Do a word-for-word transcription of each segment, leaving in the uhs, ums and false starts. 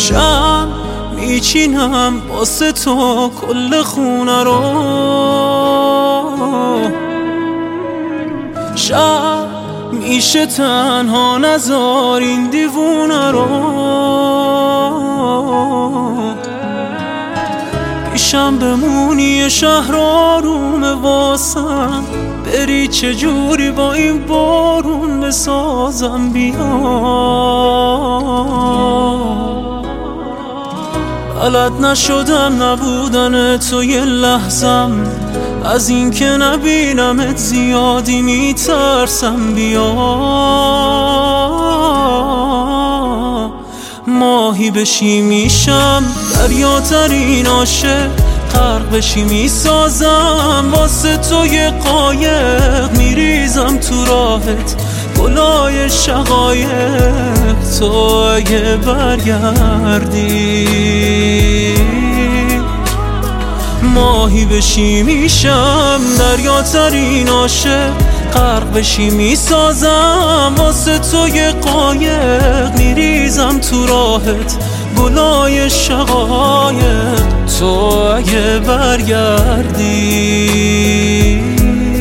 شب میچینم واسه تو کل خونه رو، شب میشه تنها نذار این دیوونه رو. پیشم بمونی شهر آروم واسم، بری چجوری با این بارون بسازم بیا. بلد نشدم نبودن تو یه لحظم، از این که نبینمت زیادی میترسم بیا. ماهی بشی میشم دریاترین عاشق، غرق بشی میسازم واسه تو یه قایق، میریزم تو راهت گلای شقایق. تو اگه برگردی ماهی بشی میشم دریاترین عاشق، غرق بشی میسازم واسه تو یه قایق، میریزم تو راهت گلای شقایق. تو اگه برگردی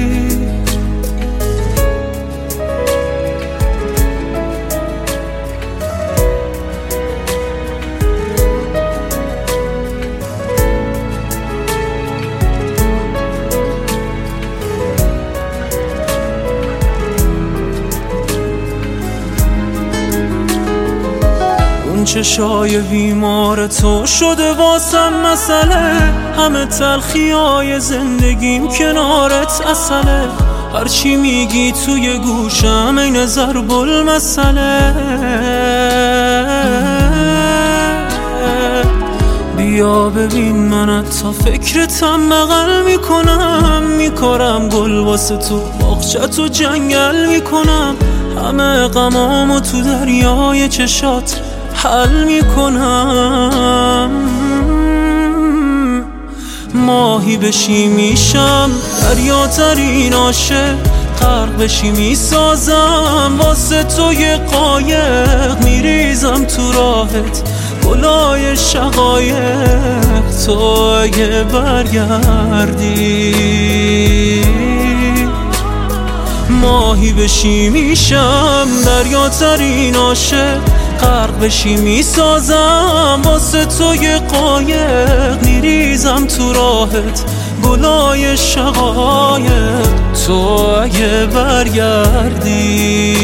چشای بیمار تو شده واسم مسئله، همه تلخیای زندگیم کنارت اصله. هرچی میگی توی گوشم این ضرب المثله. بیا ببین من تا فکرتم بغل میکنم، میکارم گل واسه تو باغچت و جنگل میکنم، همه غمامو تو دریای چشات حل میکنم. ماهی بشی میشم دریاترین عاشق، غرق بشی میسازم واسه تو یه قایق، میریزم تو راهت گلای شقایق. تو اگه برگردی ماهی بشی میشم دریاترین عاشق، غرق بشی میسازم واسه تو یه قایق، میریزم تو راهت گلای شقایق. تو اگه برگردی